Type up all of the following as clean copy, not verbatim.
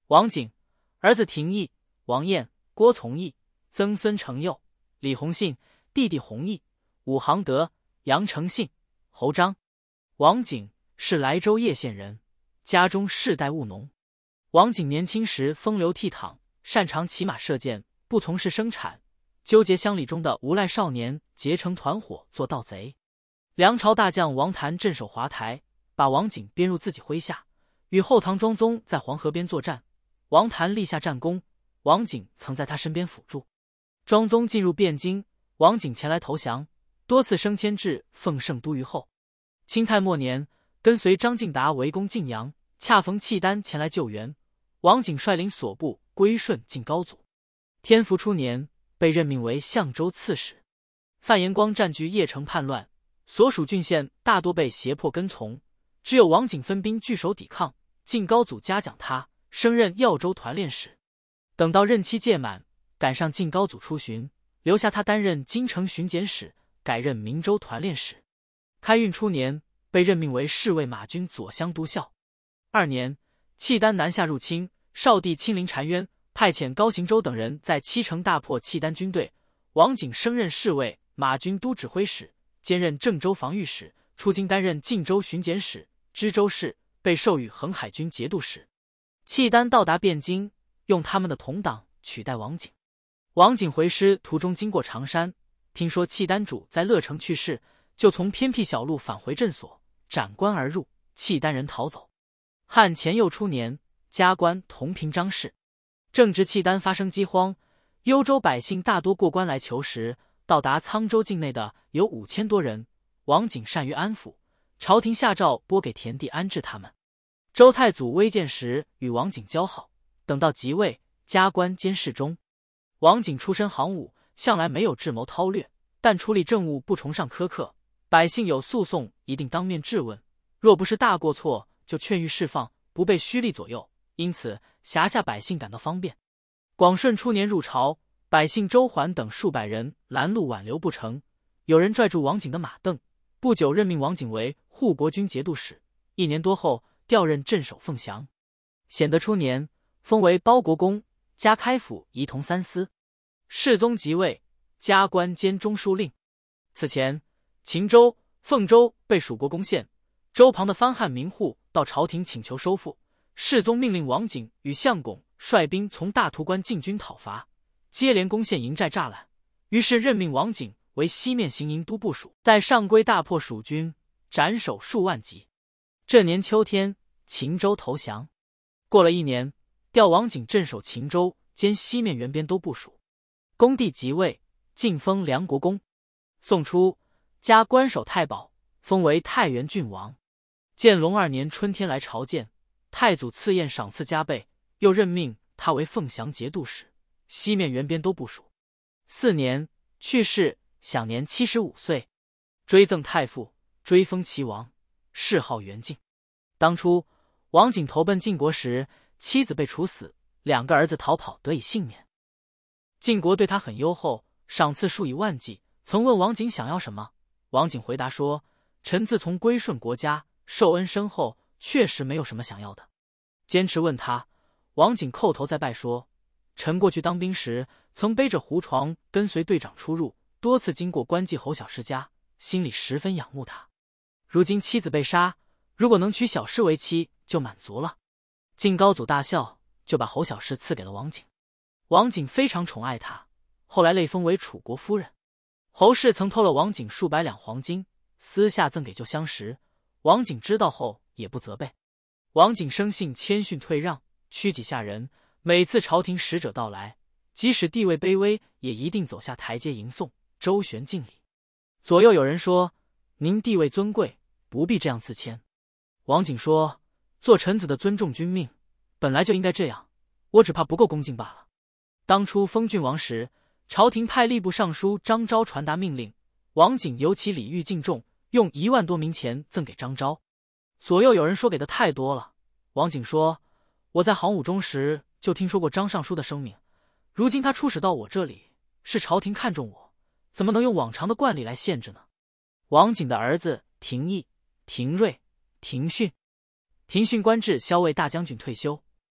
王景，儿子廷义、王彦、郭从义，曾孙成佑、李弘信，弟弟弘毅、武行德、杨承信、侯章。王景是莱州叶县人，家中世代务农。王景年轻时风流倜傥，擅长骑马射箭，不从事生产，纠结乡里中的无赖少年，结成团伙做盗贼。梁朝大将王谭镇守华台，把王景编入自己麾下，与后唐庄宗在黄河边作战。王谭立下战功，王景曾在他身边辅助。庄宗进入汴京，王景前来投降，多次升迁至奉圣都虞候。清太末年，跟随张敬达围攻晋阳，恰逢契丹前来救援，王景率领所部归顺晋高祖。天福初年，被任命为相州刺史。范延光占据邺城叛乱，所属郡县大多被胁迫跟从，只有王景分兵据守抵抗。晋高祖嘉奖他，升任耀州团练使。等到任期届满，赶上晋高祖出巡，留下他担任京城巡检使，改任明州团练使。开运初年，被任命为侍卫马军左乡都校。2年，契丹南下入侵，少帝亲临澶渊，派遣高行周等人在七城大破契丹军队。王景升任侍卫马军都指挥使，兼任郑州防御使，出京担任晋州巡检使、知州事，被授予横海军节度使。契丹到达汴京，用他们的同党取代王景。王景回师途中经过常山，听说契丹主在乐城去世，就从偏僻小路返回镇所，斩关而入，契丹人逃走。汉乾佑初年，加官同平章事。正值契丹发生饥荒，幽州百姓大多过关来求食，到达沧州境内的有5000多人。王景善于安抚，朝廷下诏拨给田地安置他们。周太祖微见时与王景交好，等到即位，加官监侍中。王景出身行伍，向来没有智谋韬略，但处理政务不崇尚苛刻，百姓有诉讼一定当面质问，若不是大过错，就劝谕释放，不被虚力左右，因此辖下百姓感到方便。广顺初年入朝，百姓周桓等数百人拦路挽留不成，有人拽住王景的马镫，不久任命王景为护国军节度使，1年多后调任镇守凤翔。显德初年，封为包国公，加开府仪同3司。世宗即位，加官兼中书令。此前，秦州、凤州被蜀国攻陷，州旁的番汉民户到朝廷请求收复。世宗命令王景与相拱率兵从大图关进军讨伐，接连攻陷营寨栅栏，于是任命王景为西面行营都部署，在上邽大破蜀军，斩首数万级。这年秋天，秦州投降。过了1年，调王景镇守秦州，兼西面援边都部署。恭帝即位，晋封梁国公。宋初，加官守太保，封为太原郡王。建隆2年春天来朝见，太祖赐宴赏赐加倍，又任命他为凤翔节度使，西面援边都部署。4年去世，享年75岁，追赠太傅，追封齐王，谥号元敬。当初王景投奔晋国时，妻子被处死，2个儿子逃跑得以幸免。晋国对他很优厚，赏赐数以万计，曾问王景想要什么，王景回答说：臣自从归顺国家，受恩深厚，确实没有什么想要的。坚持问他，王景叩头再拜说：臣过去当兵时，曾背着胡床跟随队长出入，多次经过关继侯小氏家，心里十分仰慕他。如今妻子被杀，如果能娶小氏为妻，就满足了。晋高祖大笑，就把侯小氏赐给了王景。王景非常宠爱他，后来累封为楚国夫人。侯氏曾偷了王景数百两黄金，私下赠给旧相识，王景知道后也不责备。王景生性谦逊退让，屈己下人，每次朝廷使者到来，即使地位卑微，也一定走下台阶迎送，周旋敬礼。左右有人说：您地位尊贵，不必这样自谦。王景说：做臣子的尊重君命，本来就应该这样，我只怕不够恭敬罢了。当初封郡王时，朝廷派吏部尚书张昭传达命令，王景尤其礼遇敬重，用1万多名钱赠给张昭。左右有人说给的太多了，王景说：我在行伍中时就听说过张尚书的声名，如今他出使到我这里，是朝廷看重我，怎么能用往常的惯例来限制呢？王景的儿子廷义、廷瑞、廷训。廷训官至骁卫大将军退休。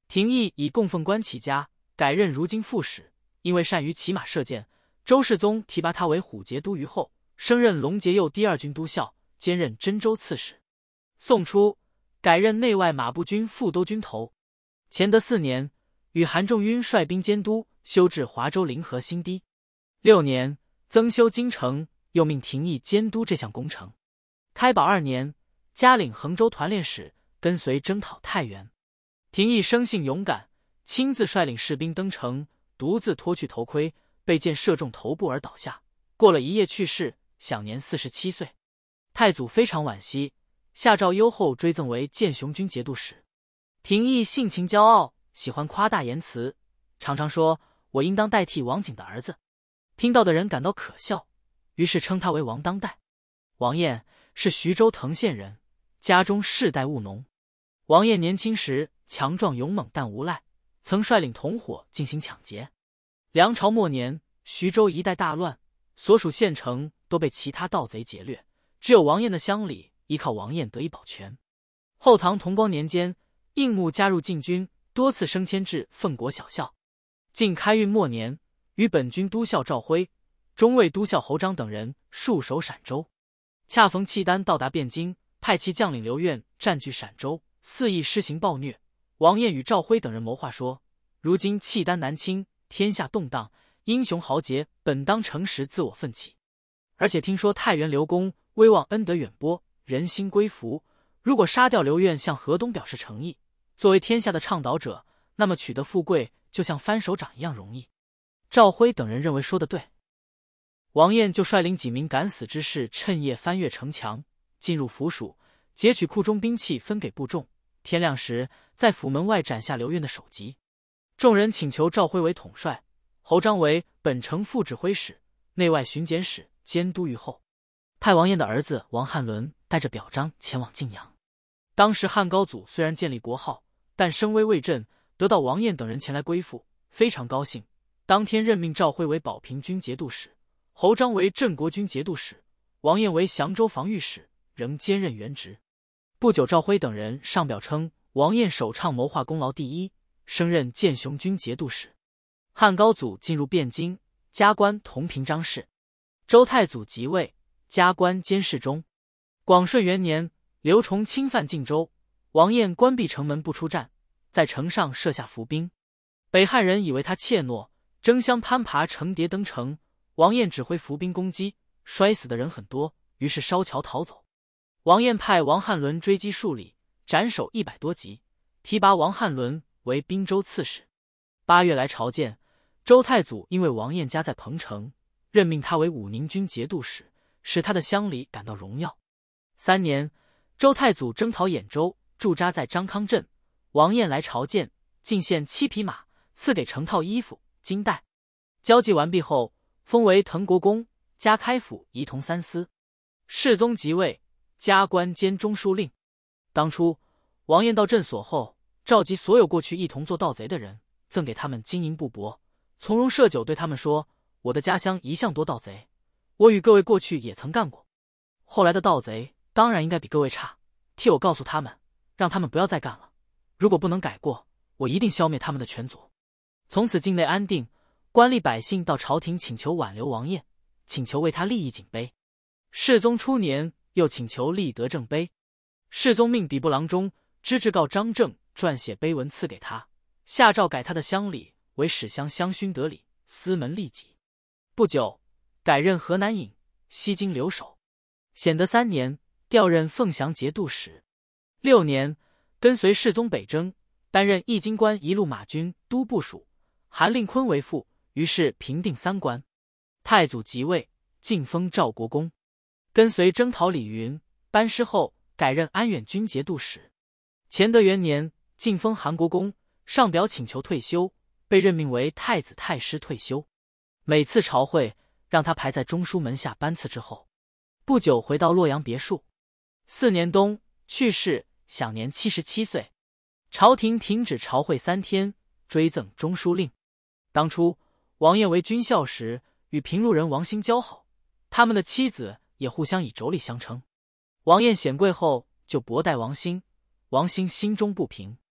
廷义以供奉官起家，改任如今副使，因为善于骑马射箭，周世宗提拔他为虎节都虞候，升任龙节右第2军都校，兼任真州刺史。宋初，改任内外马步军副都军头。乾德4年，与韩仲晕率兵监督，修治华州临河新堤。6年，增修京城，又命廷义监督这项工程。开宝2年，加领衡州团练使，跟随征讨太原。廷义生性勇敢，亲自率领士兵登城，独自脱去头盔，被箭射中头部而倒下，过了1夜去世，享年47岁。太祖非常惋惜，下诏优厚追赠为建雄军节度使。廷义性情骄傲，喜欢夸大言辞，常常说我应当代替王景的儿子，听到的人感到可笑，于是称他为王当代。王晏是徐州藤县人，家中世代务农。王晏年轻时强壮勇猛，但无赖，曾率领同伙进行抢劫。梁朝末年，徐州一带大乱，所属县城都被其他盗贼劫掠，只有王晏的乡里依靠王晏得以保全。后唐同光年间，应募加入禁军，多次升迁至奉国小校。晋开运末年，与本军都校赵辉、中尉都校侯章等人戍守陕州。恰逢契丹到达汴京，派其将领刘苑占据陕州，肆意施行暴虐。王晏与赵辉等人谋划说，如今契丹南侵，天下动荡，英雄豪杰本当诚实自我奋起。而且听说太原刘公威望恩德远播，人心归服，如果杀掉刘苑向河东表示诚意，作为天下的倡导者，那么取得富贵就像翻手掌一样容易。赵辉等人认为说得对，王晏就率领几名敢死之士，趁夜翻越城墙，进入府署，劫取库中兵器，分给部众。天亮时，在府门外斩下刘苑的首级。众人请求赵辉为统帅，侯章为本城副指挥使、内外巡检使，监督虞候。派王晏的儿子王汉伦带着表彰前往晋阳。当时汉高祖虽然建立国号，但声威未振，得到王晏等人前来归附，非常高兴。当天任命赵辉为保平军节度使，侯章为镇国军节度使，王晏为降州防御使，仍兼任原职。不久，赵辉等人上表称王晏首倡谋划功劳第一，升任建雄军节度使。汉高祖进入汴京，加官同平章事。周太祖即位，加官监视中。广顺元年，刘崇侵犯晋州，王晏关闭城门不出战，在城上设下伏兵。北汉人以为他怯懦，争相攀爬城叠登城。王晏指挥伏兵攻击，摔死的人很多，于是烧桥逃走。王晏派王汉伦追击数里，斩首100多级，提拔王汉伦为滨州刺史。8月来朝见，周太祖因为王晏家在彭城，任命他为武宁军节度使，使他的乡里感到荣耀。3年，周太祖征讨兖州，驻扎在张康镇。王晏来朝见，进献7匹马，赐给成套衣服、金带。交际完毕后，封为滕国公，加开府仪同3司。世宗即位，加官兼中书令。当初王晏到镇所后，召集所有过去一同做盗贼的人，赠给他们金银布帛，从容设酒，对他们说：我的家乡一向多盗贼，我与各位过去也曾干过，后来的盗贼当然应该比各位差，替我告诉他们，让他们不要再干了。如果不能改过，我一定消灭他们的全族。从此境内安定，官吏百姓到朝廷请求挽留王晏，请求为他立一景碑。世宗初年，又请求立德正碑。世宗命礼部郎中知制告张正撰写碑文赐给他，下诏改他的乡里为始乡乡勋德里，司门吏己。不久，改任河南尹、西京留守。显德3年，调任凤翔节度使。6年，跟随世宗北征，担任义经官一路马军都部署，韩令坤为副，于是平定3关。太祖即位，晋封赵国公。跟随征讨李云，班师后改任安远军节度使。乾德元年，晋封韩国公，上表请求退休，被任命为太子太师退休。每次朝会，让他排在中书门下班次之后。不久回到洛阳别墅。4年冬去世，享年77岁。朝廷停止朝会3天，追赠中书令。当初王晏为军校时，与平路人王兴交好，他们的妻子也互相以妯娌相称。王晏显贵后，就薄待王兴，王兴心中不平。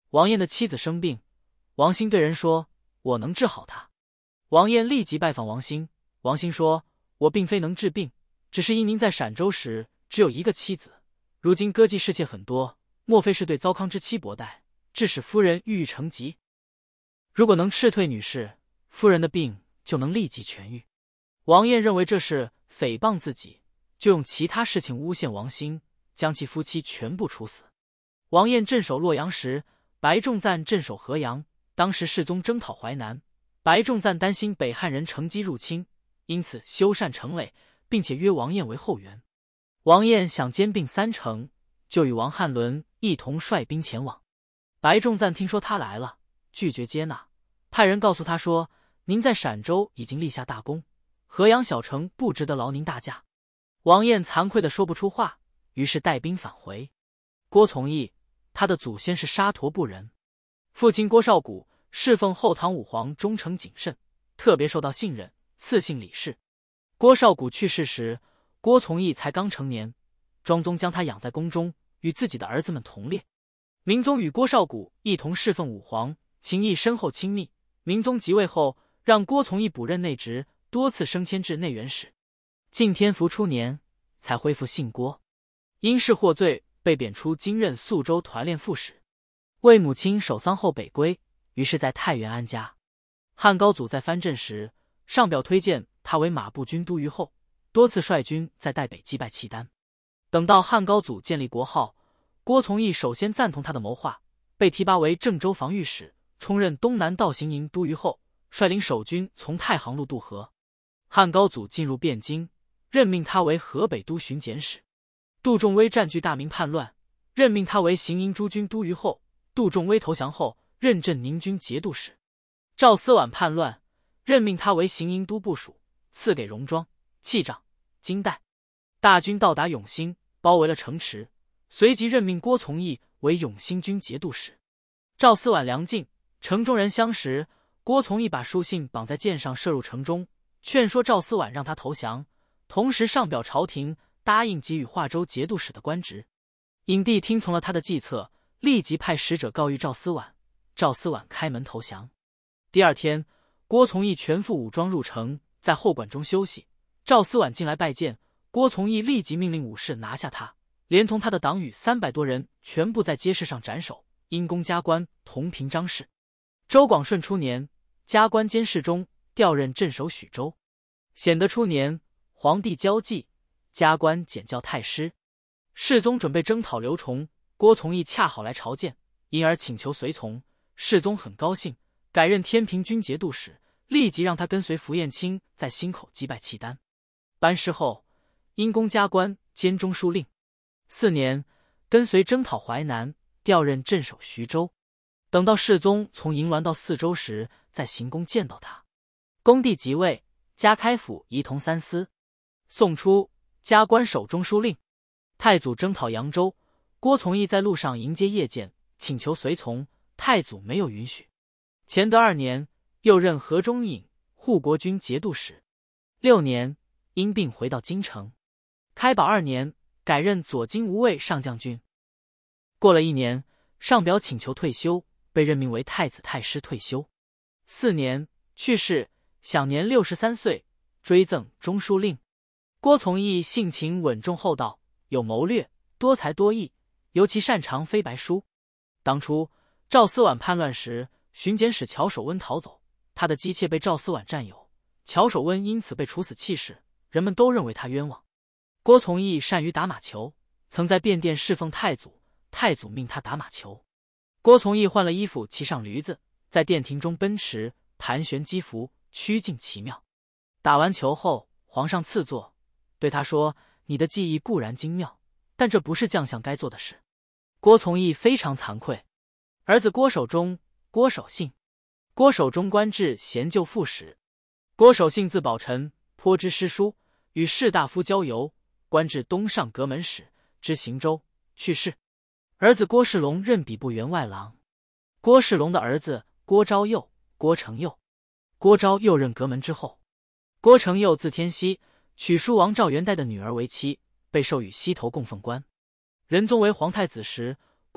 王晏的妻子生病，王兴对人说：“我能治好她。”王晏立即拜访王兴，王兴说：“我并非能治病，只是因您在陕州时只有一个妻子，如今歌妓侍妾很多，莫非是对糟糠之妻薄待，致使夫人郁郁成疾？如果能斥退女士，夫人的病就能立即痊愈。”王晏认为这是诽谤自己，就用其他事情诬陷王兴，将其夫妻全部处死。王晏镇守洛阳时，白仲赞镇守河阳，当时世宗征讨淮南，白仲赞担心北汉人乘机入侵，因此修缮城垒，并且约王晏为后援。王晏想兼并3城，就与王汉伦一同率兵前往。白仲赞听说他来了，拒绝接纳，派人告诉他说：“您在陕州已经立下大功，河阳小城不值得劳您大驾。”王晏惭愧地说不出话，于是带兵返回。郭从义，他的祖先是沙陀部人，父亲郭绍古侍奉后唐武皇，忠诚谨慎，特别受到信任，赐姓李氏。郭绍古去世时，郭从义才刚成年，庄宗将他养在宫中，与自己的儿子们同列。明宗与郭绍古一同侍奉武皇，情谊深厚亲密。明宗即位后，让郭从义补任内职，多次升迁至内园使。晋天福初年，才恢复姓郭。因事获罪，被贬出京任宿州团练副使。为母亲守丧后北归，于是在太原安家。汉高祖在藩镇时，上表推荐他为马步军都虞候，多次率军在代北击败契丹。等到汉高祖建立国号，郭从义首先赞同他的谋划，被提拔为郑州防御使，充任东南道行营都虞候，率领守军从太行路渡河。汉高祖进入汴京，任命他为河北都巡检使。杜仲威占据大名叛乱，任命他为行营诸军都虞候。杜仲威投降后，任镇宁军节度使。赵思琬叛乱，任命他为行营都部署，赐给戎装、器仗、金带。大军到达永兴，包围了城池，随即任命郭从义为永兴军节度使。赵思琬粮尽，城中人相识，郭从义把书信绑在箭上射入城中，劝说赵思琬让他投降，同时上表朝廷，答应给予华州节度使的官职。郢帝听从了他的计策，立即派使者告谕赵思琬，赵思琬开门投降。第二天，郭从义全副武装入城，在后馆中休息。赵思琬进来拜见，郭从义立即命令武士拿下他，连同他的党羽300多人全部在街市上斩首，因功加官，同平章事。周广顺初年，加官监视中，调任镇守许州。显德初年，皇帝交际，加官检校太师。世宗准备征讨刘崇，郭从义恰好来朝见，因而请求随从。世宗很高兴，改任天平军节度使，立即让他跟随符彦卿在新口击败契丹。班师后，因功加官，兼中书令。4年，跟随征讨淮南，调任镇守徐州。等到世宗从银銮到泗州时，在行宫见到他。恭帝即位，加开府仪同3司。宋初，加官守中书令。太祖征讨扬州，郭从义在路上迎接谒见，请求随从，太祖没有允许。乾德2年，又任河中尹、护国军节度使。6年，因病回到京城。开宝2年，改任左京无尉上将军。过了1年，上表请求退休，被任命为太子太师退休。4年，去世，享年63岁，追赠中书令。郭从义性情稳重厚道，有谋略，多才多艺，尤其擅长飞白书。当初赵思琬叛乱时，巡检使乔守温逃走，他的姬妾被赵思琬占有，乔守温因此被处死弃市，人们都认为他冤枉。郭从义善于打马球，曾在便殿侍奉太祖，太祖命他打马球。郭从义换了衣服，骑上驴子，在殿庭中奔驰，盘旋击拂，曲径奇妙。打完球后，皇上赐座，对他说：“你的技艺固然精妙，但这不是将相该做的事。”郭从义非常惭愧。儿子郭守忠、郭守信。郭守忠官至贤旧副使。郭守信字宝臣，颇知诗书，与士大夫交游，官至东上阁门使，知行州，去世。儿子郭世龙任礼部员外郎。郭世龙的儿子郭昭佑、郭承佑。郭昭佑任阁门之后。郭承佑字天锡，娶书王赵元代的女儿为妻，被授予西头供奉官。仁宗为皇太子时，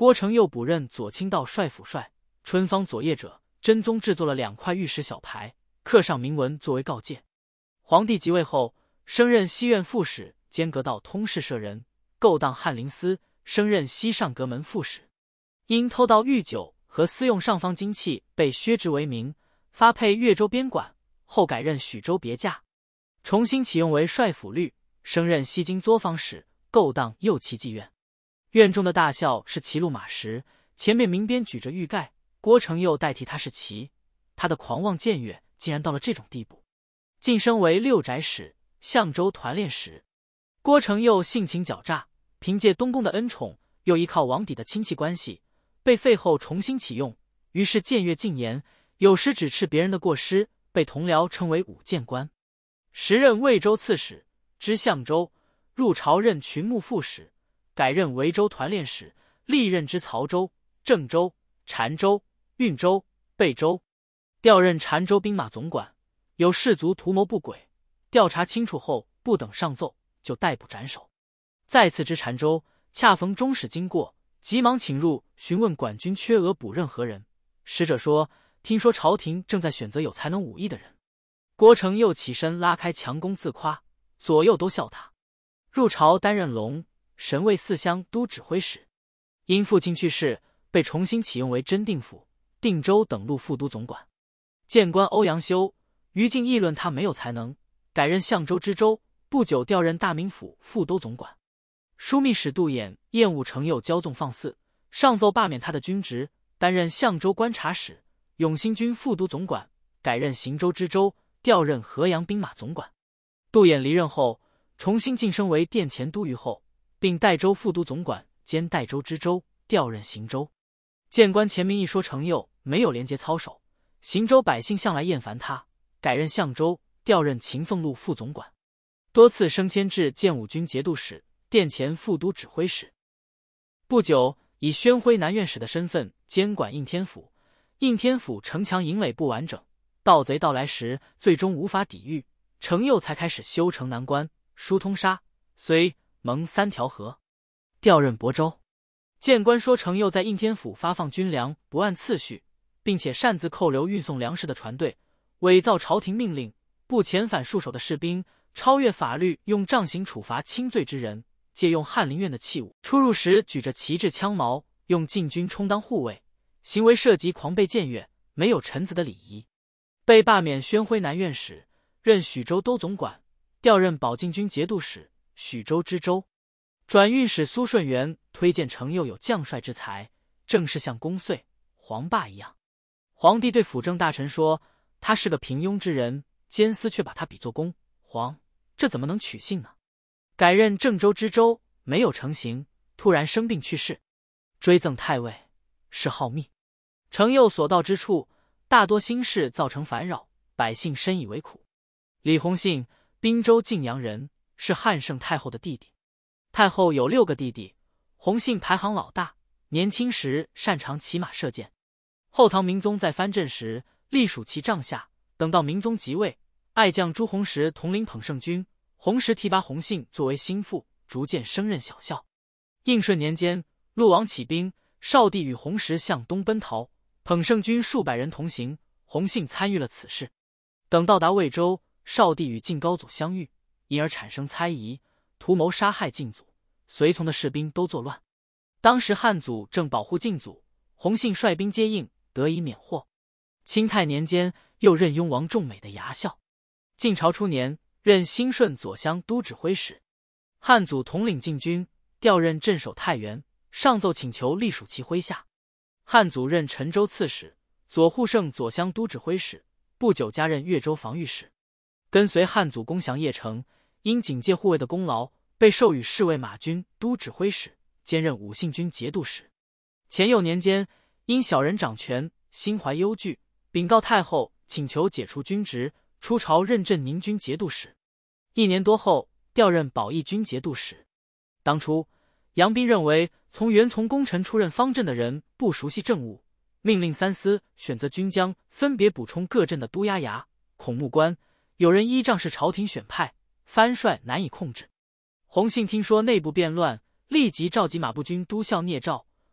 郭成又补任左倾道帅府帅。春方左邺者，真宗制作了2块玉石小牌，刻上铭文作为告诫。皇帝即位后，升任西苑副使，兼阁道通事舍人，勾当翰林司，升任西上阁门副使。因偷盗御酒和私用上方金器，被削职为民，发配越州边管，后改任许州别驾，重新启用为帅府律，升任西京作坊使，勾当右骑骑院。院中的大校是骑鹿马时，前面明边举着玉盖，郭成又代替他是骑，他的狂妄僭越竟然到了这种地步。晋升为六宅使、相州团练使。郭成又性情狡诈，凭借东宫的恩宠，又依靠王邸的亲戚关系，被废后重新启用，于是僭越禁言，有时指斥别人的过失，被同僚称为武谏官。时任魏州刺史，知相州，入朝任群牧副使，改任维州团练使，历任知曹州、郑州、澶州、运州、贝州，调任澶州兵马总管。有士卒图谋不轨，调查清楚后，不等上奏，就逮捕斩首。再次知澶州，恰逢中使经过，急忙请入询问管军缺额补任何人。使者说，听说朝廷正在选择有才能武艺的人。郭成又起身拉开强弓自夸，左右都笑他。入朝担任龙神卫四乡都指挥使，因父亲去世，被重新启用为真定府、定州等路副都总管。谏官欧阳修、于禁议论他没有才能，改任相州知州，不久调任大名府副都总管。枢密使杜衍厌恶程佑骄纵放肆，上奏罢免他的军职，担任相州观察使、永兴军副都总管，改任行州知州，调任河阳兵马总管。杜衍离任后，重新晋升为殿前都虞候，并代州副都总管兼代州知州，调任行州。谏官前明一说程佑没有廉洁操守，行州百姓向来厌烦他，改任相州，调任秦凤路副总管，多次升迁至建武军节度使、殿前副都指挥使。不久，以宣徽南院使的身份监管应天府。应天府城墙营垒不完整，盗贼到来时最终无法抵御，程佑才开始修城南关、疏通沙、睢、蒙3条河，调任亳州。谏官说程佑在应天府发放军粮不按次序，并且擅自扣留运送粮食的船队，伪造朝廷命令，不遣返戍守的士兵，超越法律，用杖刑处罚轻罪之人，借用翰林院的器物，出入时举着旗帜枪矛，用禁军充当护卫，行为涉及狂悖僭越，没有臣子的礼仪。被罢免宣徽南院使，任许州都总管，调任保靖军节度使、许州知州。转运使苏顺元推荐程佑有将帅之才，正是像公遂、黄霸一样。皇帝对辅政大臣说，他是个平庸之人，监司却把他比作公皇，这怎么能取信呢？改任郑州知州，没有成行，突然生病去世，追赠太尉，谥浩密。程佑所到之处，大多兴事造成烦扰，百姓深以为苦。李弘信，滨州晋阳人，是汉圣太后的弟弟。太后有6个弟弟，弘信排行老大，年轻时擅长骑马射箭。后唐明宗在藩镇时，隶属其帐下，等到明宗即位，爱将朱弘时统领捧圣军，弘时提拔弘信作为心腹，逐渐升任小校。应顺年间，陆王起兵，少帝与弘时向东奔逃，捧圣军数百人同行，弘信参与了此事。等到达魏州，少帝与晋高祖相遇，因而产生猜疑，图谋杀害晋祖，随从的士兵都作乱。当时汉祖正保护晋祖，弘信率兵接应，得以免祸。清太年间，又任雍王仲美的牙校。晋朝初年，任兴顺左乡都指挥使。汉祖统领禁军，调任镇守太原，上奏请求隶属其麾下。汉祖任陈州刺史，左护圣左乡都指挥使，不久加任越州防御使。跟随汉祖攻降邺城，因警戒护卫的功劳，被授予侍卫马军都指挥使，兼任武信军节度使。乾佑年间，因小人掌权，心怀忧惧，禀告太后，请求解除军职，出朝任镇宁军节度使。1年多后，调任保义军节度使。当初杨斌认为从原从功臣出任方阵的人不熟悉政务，命令3司选择军将分别补充各镇的都押衙、孔目官，有人依仗是朝廷选派，藩帅难以控制。弘信听说内部变乱，立即召集马步军都校聂肇、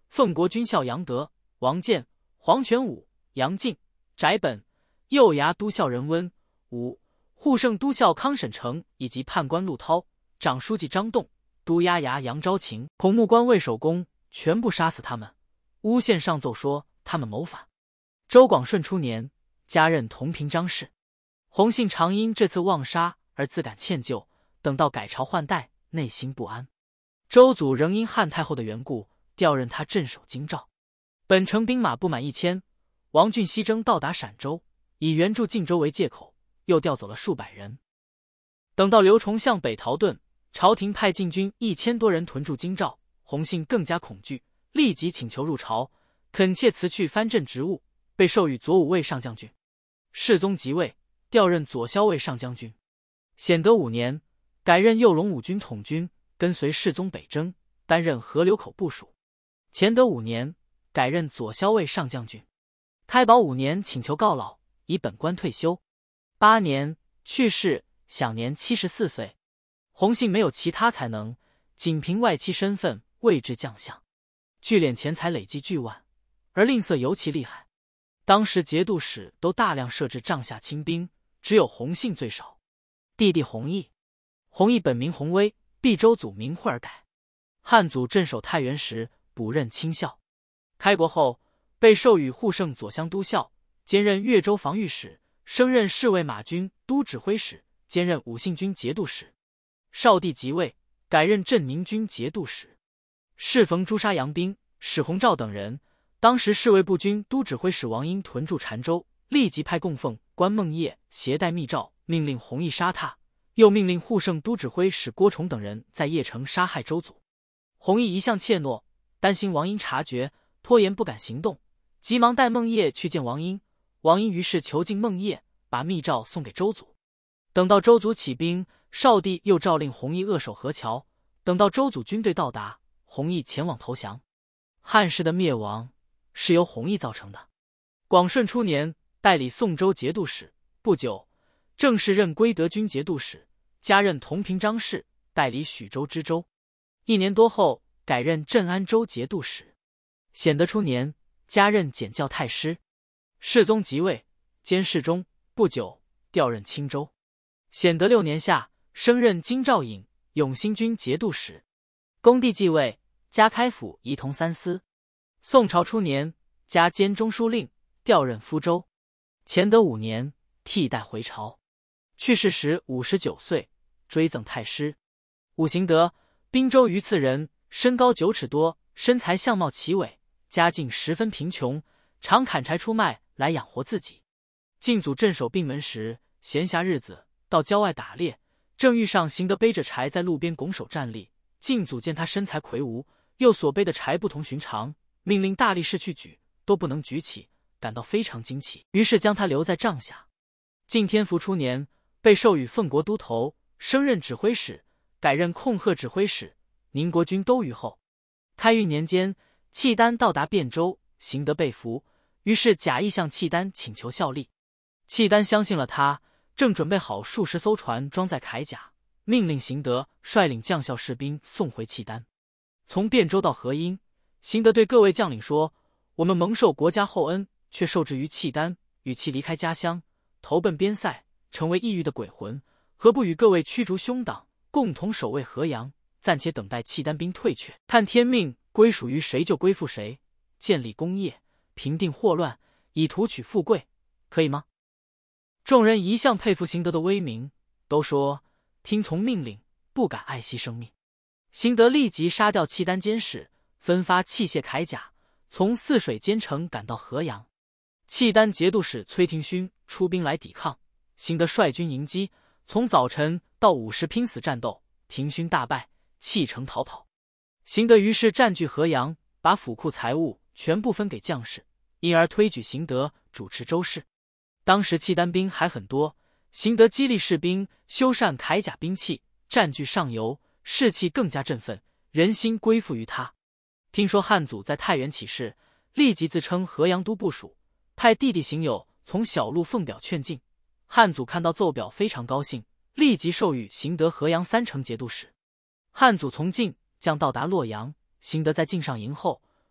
奉国军校杨德、王建、黄全武、杨进、翟本、右牙都校任温、武、护圣都校康沈成以及判官陆涛、长书记张栋、都押衙杨昭勤、孔目官魏守公全部杀死他们。诬陷上奏说他们谋反。周广顺初年，加任同平章事。洪信常因这次妄杀而自感歉疚，等到改朝换代，内心不安。周祖仍因汉太后的缘故，调任他镇守京兆。本城兵马不满1000，王俊西征到达陕州，以援助晋州为借口，又调走了数百人。等到刘崇向北逃遁，朝廷派禁军1000多人屯驻京兆，洪信更加恐惧，立即请求入朝，恳切辞去藩镇职务，被授予左武卫上将军。世宗即位，调任左骁卫上将军。显德5年，改任右龙武军统军，跟随世宗北征，担任河流口部署。乾德5年，改任左骁卫上将军。开宝5年，请求告老，以本官退休。8年去世，享年74岁。洪信没有其他才能，仅凭外戚身份位至将相，聚敛钱财累计巨万，而吝啬尤其厉害。当时节度使都大量设置帐下亲兵，只有洪信最少。弟弟洪毅，洪毅本名洪威，避周祖名讳而改。汉祖镇守太原时，补任卿校。开国后，被授予护圣左乡都校，兼任越州防御使，升任侍卫马军都指挥使，兼任武信军节度使。少帝即位，改任镇宁军节度使。适逢诛杀杨斌、史弘照等人，当时侍卫部军都指挥使王英屯驻澶州，立即派供奉关孟业携带密诏，命令洪毅杀他，又命令护圣都指挥使郭崇等人在邺城杀害周祖。洪毅一向怯懦，担心王英察觉，拖延不敢行动，急忙带孟业去见王英。王英于是囚禁孟业，把密诏送给周祖。等到周祖起兵，少帝又诏令洪毅扼守河桥，等到周祖军队到达，洪毅前往投降。汉室的灭亡是由洪毅造成的。广顺初年，代理宋州节度使，不久正式任归德军节度使，加任同平章事，代理许州知州。1年多后，改任镇安州节度使。显德初年，加任检校太师。世宗即位，兼侍中，不久调任青州。显德6年夏，升任京兆尹、永兴军节度使。恭帝继位，加开府仪同3司。宋朝初年，加兼中书令，调任福州。乾德5年，替代回朝。去世时59岁，追赠太师。武行德，滨州榆次人，身高9尺多，身材相貌奇伟，家境十分贫穷，常砍柴出卖来养活自己。晋祖镇守并门时，闲暇日子到郊外打猎，正遇上行德背着柴在路边拱手站立。晋祖见他身材魁梧，又所背的柴不同寻常，命令大力士去举，都不能举起，感到非常惊奇，于是将他留在帐下。晋天福初年，被授予奉国都头，升任指挥使，改任控鹤指挥使，宁国军都虞候。开运年间，契丹到达汴州，行德被俘，于是假意向契丹请求效力。契丹相信了他，正准备好数十艘船装载铠甲，命令行德率领将校士兵送回契丹。从汴州到河阴，行德对各位将领说：我们蒙受国家厚恩，却受制于契丹，与其离开家乡，投奔边塞，成为异域的鬼魂，何不与各位驱逐凶党，共同守卫河阳，暂且等待契丹兵退却，看天命归属于谁就归附谁，建立功业，平定祸乱，以图取富贵，可以吗？众人一向佩服行德的威名，都说听从命令，不敢爱惜生命。行德立即杀掉契丹监使，分发器械铠甲，从泗水兼程赶到河阳。契丹节度使崔廷勋出兵来抵抗，行德率军迎击，从早晨到午时拼死战斗，廷勋大败，弃城逃跑。行德于是占据河阳，把府库财物全部分给将士，因而推举行德主持州事。当时契丹兵还很多，行德激励士兵修缮铠甲兵器，占据上游，士气更加振奋，人心归附于他。听说汉祖在太原起事，立即自称河阳都部署，派弟弟行友从小路奉表劝进。汉祖看到奏表非常高兴，立即授予行德河阳3城节度使。汉祖从晋将到达洛阳，行德在境上迎候，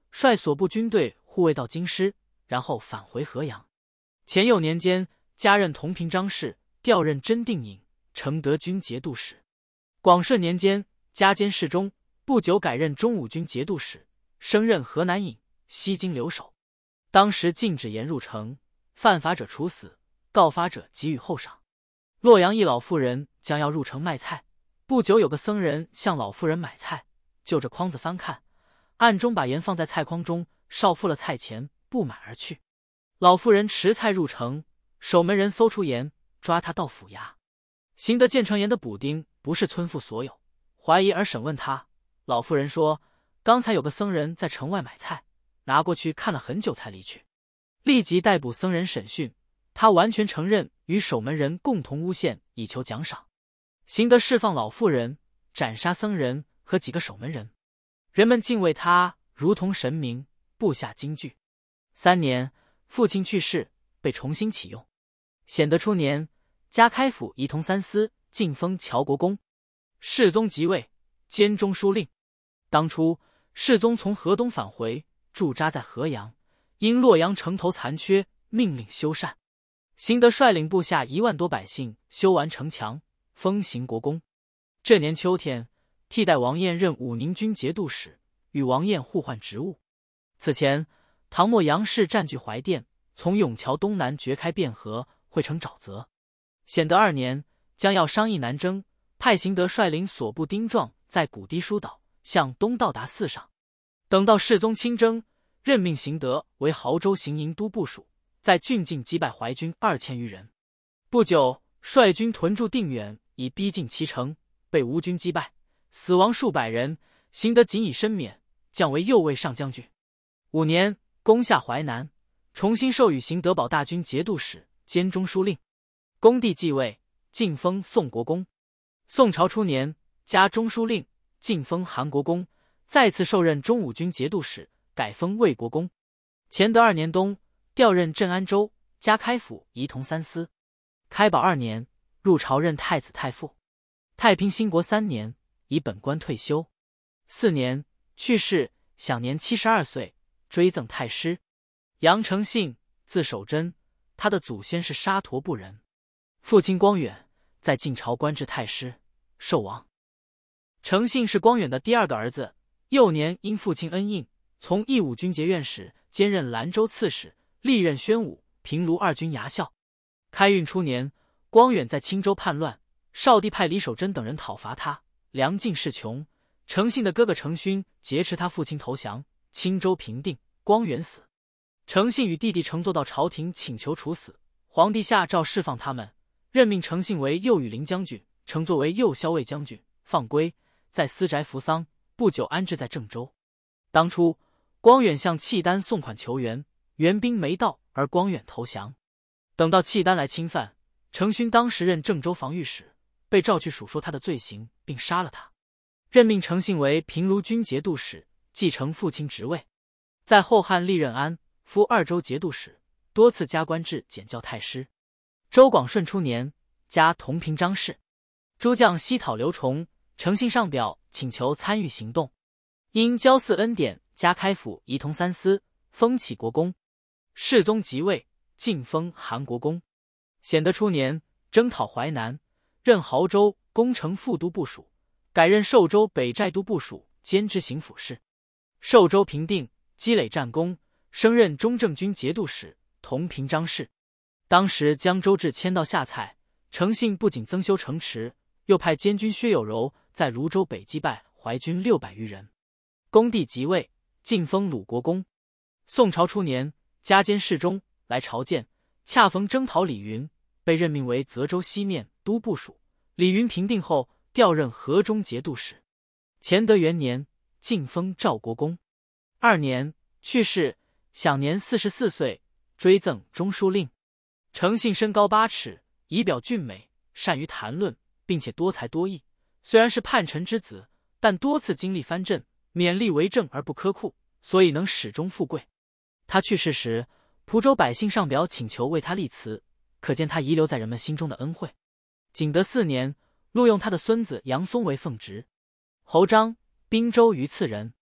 率所部军队护卫到京师，然后返回河阳。乾佑年间，加任同平章事，调任真定尹，承德军节度使。广顺年间，加监侍中，不久改任中武军节度使，升任河南尹、西京留守。当时禁止盐入城，犯法者处死，告发者给予厚赏。洛阳一老妇人将要入城卖菜，不久有个僧人向老妇人买菜，就着筐子翻看，暗中把盐放在菜筐中，少付了菜钱，不买而去。老妇人持菜入城，守门人搜出盐，抓他到府衙。行得建成盐的补丁不是村妇所有，怀疑而审问他。老妇人说，刚才有个僧人在城外买菜，拿过去看了很久才离去。立即逮捕僧人审讯，他完全承认与守门人共同诬陷，以求奖赏。行得释放老妇人，斩杀僧人和几个守门人。人们敬畏他如同神明，部下惊惧。3年，父亲去世，被重新启用。显德初年，加开府仪同三司，晋封乔国公。世宗即位，兼中书令。当初世宗从河东返回，驻扎在河阳，因洛阳城头残缺，命令修缮。行德率领部下1万多百姓修完城墙，封邢国公。这年秋天，替代王晏任武宁军节度使，与王晏互换职务。此前，唐末杨氏占据怀甸，从永桥东南掘开汴河，汇成沼泽。显德2年，将要商议南征，派行德率领所部丁壮在古堤疏导，向东到达泗上。等到世宗亲征，任命行德为亳州行营都部署，在郡境击败淮军2000余人。不久，率军屯驻定远，以逼近其城，被吴军击败，死亡数百人。行德仅以身免，降为右卫上将军。5年，攻下淮南，重新授予行德保大军节度使兼中书令。恭帝继位，晋封宋国公。宋朝初年，加中书令，晋封韩国公，再次受任中武军节度使，改封魏国公。乾德2年冬，调任镇安州，加开府仪同三司。开宝2年，入朝任太子太傅。太平兴国3年，以本官退休。4年，去世，享年72岁，追赠太师。杨承信，字守贞，他的祖先是沙陀部人。父亲光远在晋朝官至太师，寿亡。承信是光远的第2个儿子，幼年因父亲恩应，从义武军节院使兼任兰州刺史，历任宣武、平卢2军牙校。开运初年，光远在青州叛乱，少帝派李守贞等人讨伐他，梁境势穷，承信的哥哥承勋劫持他父亲投降，青州平定，光远死。承信与弟弟乘坐到朝廷请求处死，皇帝下诏释放他们，任命承信为右羽林将军，承作为右骁卫将军，放归，在私宅服丧，不久安置在郑州。当初光远向契丹送款求援，援兵没到，而光远投降。等到契丹来侵犯，承勋当时任郑州防御使，被召去数说他的罪行，并杀了他。任命承信为平卢军节度使，继承父亲职位。在后汉历任安、夫2州节度使，多次加官至检校太师。周广顺初年，加同平章事。诸将西讨刘崇，承信上表请求参与行动，因交祀恩典，加开府仪同三司，封启国公。世宗即位，晋封韩国公。显德初年，征讨淮南，任亳州攻城副都部署，改任寿州北寨都部署兼知行府事。寿州平定，积累战功，升任中正军节度使，同平章事。当时江州至迁到下蔡，承信不仅增修城池，又派监军薛有柔在泸州北击败淮军600余人。恭帝即位，晋封鲁国公。宋朝初年，加监侍中，来朝见，恰逢征讨李云，被任命为泽州西面都部署。李云平定后，调任河中节度使。乾德元年，晋封赵国公。2年，去世，享年44岁，追赠中书令。承信身高8尺，仪表俊美，善于谈论，并且多才多艺。虽然是叛臣之子，但多次经历藩镇，勉力为政而不苛酷，所以能始终富贵。他去世时，蒲州百姓上表请求为他立祠，可见他遗留在人们心中的恩惠。景德4年，录用他的孙子杨松为奉职。侯章，滨州榆次人。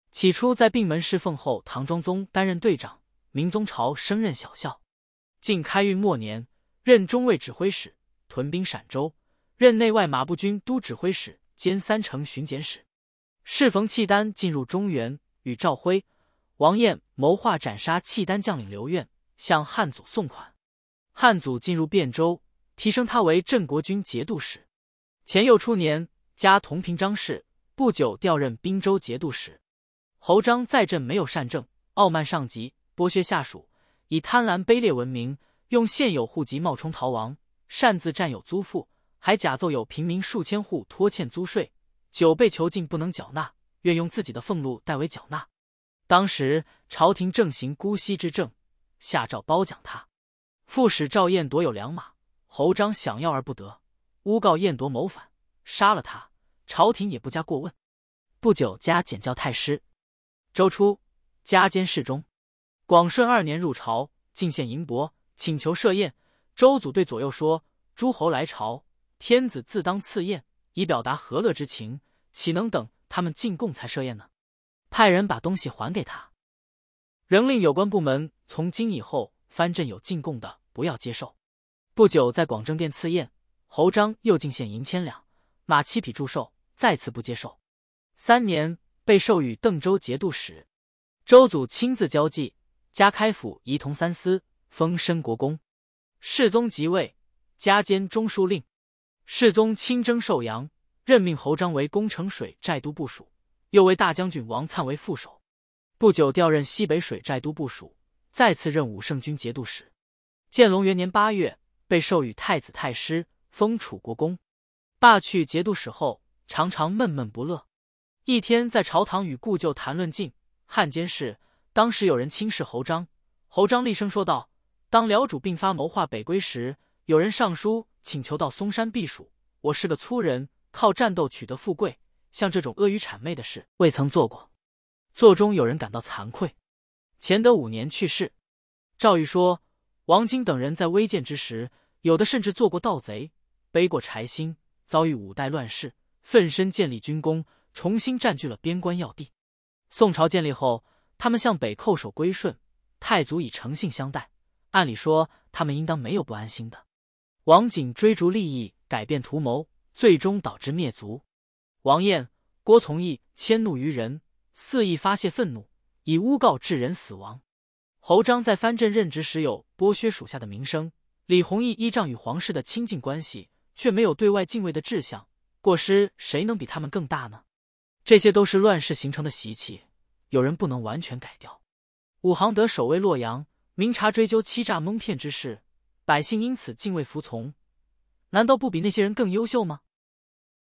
起初在并门侍奉后，唐庄宗担任队长，明宗朝升任小校。晋开运末年，任中尉指挥使，屯兵陕州，任内外马步军都指挥使兼3城巡检使。适逢契丹进入中原，与赵辉、王彦谋划斩杀契丹将领刘苑，向汉祖送款。汉祖进入汴州，提升他为镇国军节度使。前佑初年，加同平章事，不久调任滨州节度使。侯章在镇没有善政，傲慢上级，剥削下属，以贪婪卑劣闻名，用现有户籍冒充逃亡，擅自占有租赋，还假奏有平民数千户拖欠租税，久被囚禁不能缴纳，愿用自己的俸禄代为缴纳。当时朝廷正行姑息之政，下诏褒奖他。副使赵彦夺有良马，侯章想要而不得，诬告彦夺谋反，杀了他，朝廷也不加过问。不久加检校太师。周初，加监侍中。广顺2年入朝，进献银帛，请求设宴。周祖对左右说：“诸侯来朝，天子自当赐宴，以表达和乐之情，岂能等他们进贡才设宴呢？”派人把东西还给他，仍令有关部门从今以后藩镇有进贡的不要接受。不久在广政殿赐宴，侯章又进献银1000两，马7匹祝寿，再次不接受。3年被授予邓州节度使。周祖亲自交际，加开府仪同3司，封申国公。世宗即位，加兼中书令。世宗亲征寿阳，任命侯章为攻城水寨都部署，又为大将军王粲为副手。不久调任西北水寨都部署，再次任武圣军节度使。建隆元年8月，被授予太子太师，封楚国公。罢去节度使后，常常闷闷不乐。一天在朝堂与故旧谈论晋、汉间事，当时有人轻视侯章，侯章厉声说道：“当辽主并发谋划北归时，有人上书请求到嵩山避暑，我是个粗人，靠战斗取得富贵，像这种阿谀谄媚的事未曾做过。”座中有人感到惭愧。乾德5年去世。赵玉说，王经等人在危贱之时，有的甚至做过盗贼，背过柴薪，遭遇5代乱世，奋身建立军功，重新占据了边关要地。宋朝建立后，他们向北叩首归顺，太祖以诚信相待，按理说他们应当没有不安心的。王景追逐利益，改变图谋，最终导致灭族。王彦、郭从义迁怒于人，肆意发泄愤怒，以诬告致人死亡。侯章在藩镇任职时有剥削属下的名声，李弘毅依仗与皇室的亲近关系，却没有对外敬畏的志向，过失谁能比他们更大呢？这些都是乱世形成的习气，有人不能完全改掉。武行德守卫洛阳，明察追究欺诈蒙骗之事，百姓因此敬畏服从，难道不比那些人更优秀吗？